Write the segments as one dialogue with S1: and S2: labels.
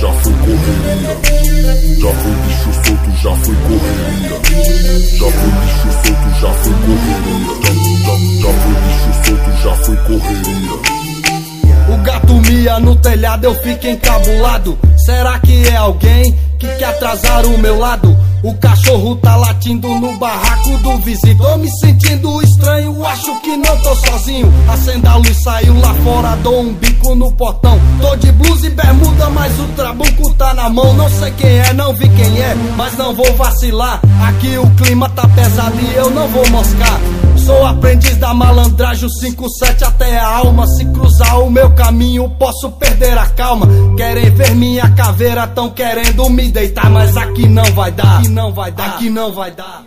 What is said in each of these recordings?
S1: já foi correria. Já foi bicho solto, já foi correria. Já foi bicho solto, já foi correria. Já foi bicho solto, já foi correria.
S2: O gato mia no telhado, eu fico encabulado. Será que é alguém que quer atrasar o meu lado? O cachorro tá latindo no barraco do vizinho. Tô me sentindo estranho, acho que não tô sozinho. Acenda a luz, saiu lá fora, dou um bico no portão. Tô de blusa e bermuda, mas o trabuco tá na mão. Não sei quem é, não vi quem é, mas não vou vacilar. Aqui o clima tá pesado e eu não vou moscar. Sou aprendiz da malandragem, o 5-7 até a alma. Se cruzar o meu caminho, posso perder a calma. Querem ver minha caveira, tão querendo me deitar, mas aqui não vai dar, aqui não vai dar, aqui não vai dar.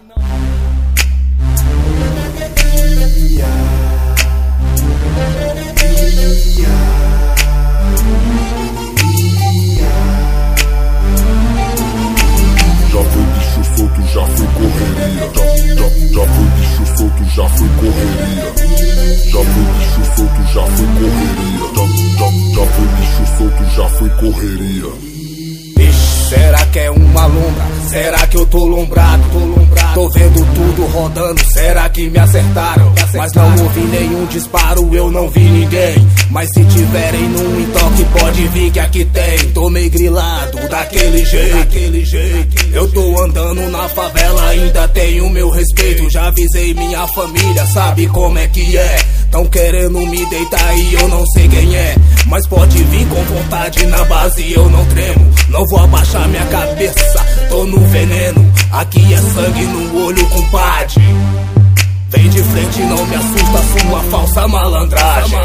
S1: Já foi bicho solto, já foi correria. Já foi bicho solto, já foi correria. Já foi bicho solto, já foi correria. Já foi bicho solto, já foi correria.
S3: Será que é uma lombra? Será que eu tô lombrado? Tô vendo tudo rodando, será que me acertaram? Mas não ouvi nenhum disparo, eu não vi ninguém. Mas se tiverem num entoque, pode vir que aqui tem. Tô meio grilado, daquele jeito. Eu tô andando na favela, ainda tenho meu respeito. Já avisei minha família, sabe como é que é. Tão querendo me deitar e eu não sei quem é. Mas pode vir com vontade na base, eu não tremo. Não vou abaixar minha cabeça, tô no veneno. Aqui é sangue no olho, compadre. Vem de frente, não me assusta sua falsa malandragem.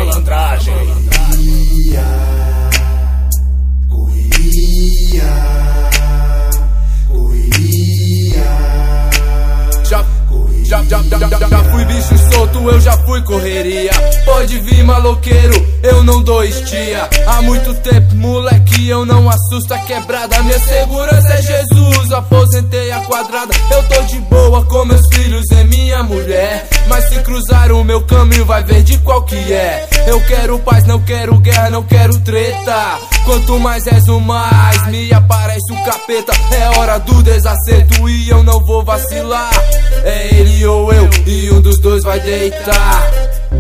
S3: Já fui bicho solto, eu já fui correria. Pode vir maloqueiro, eu não dou estia. Há muito tempo, moleque, eu não assusto a quebrada. Minha segurança é Jesus, aposentei a quadrada. Eu tô de boa com meus filhos e minha mulher. Mas se cruzar o meu caminho, vai ver de qual que é. Eu quero paz, não quero guerra, não quero treta. Quanto mais és o mais, me aparece o capeta. É hora do desacerto e eu não vou vacilar. É ele ou eu, e um dos dois vai deitar.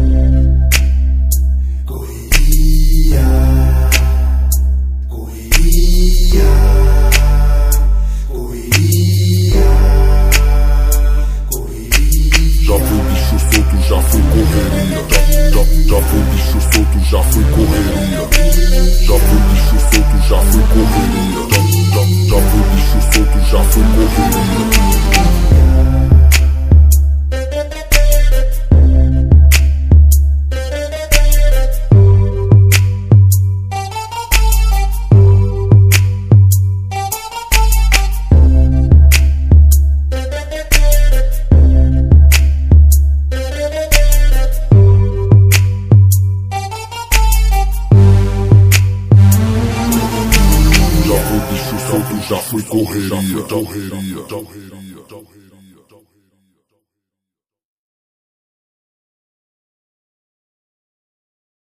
S1: Já foi bicho solto, já foi correria. Já foi bicho solto, já foi correria. Já foi bicho solto, já foi correria. Já foi bicho solto, já foi correria. Já foi bicho solto, já foi correria.